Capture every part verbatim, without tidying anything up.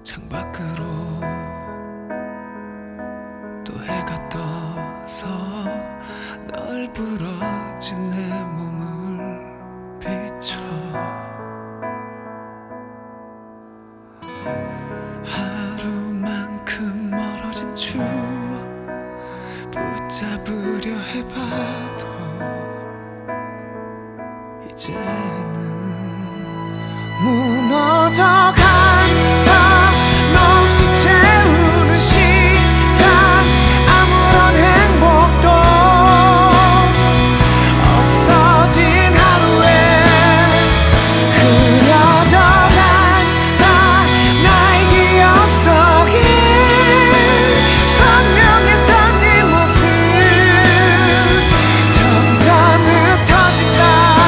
창밖으로 또 해가 떠서 널브러진 내 몸을 비춰 하루만큼 멀어진 추억 붙잡으려 해봐도 이제는 무너져간다. 너 없이 채우는 시간 아무런 행복도 없어진 하루에 흐려져간다. 나의 기억 속에 선명했던 네 모습 점점 흩어진다.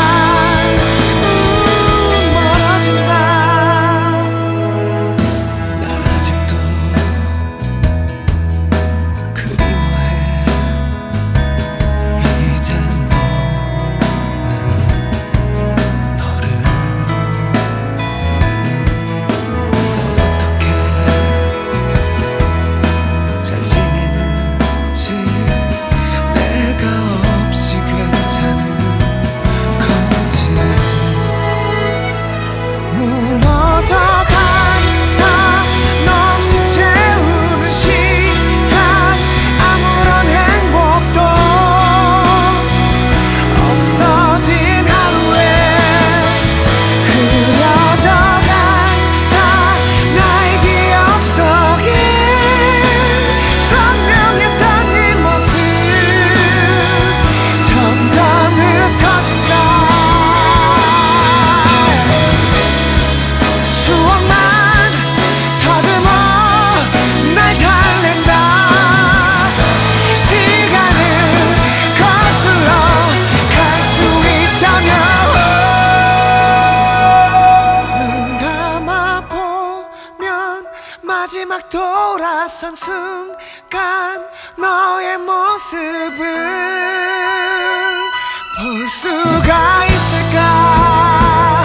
마지막 돌아선 순간 너의 모습을 볼 수가 있을까.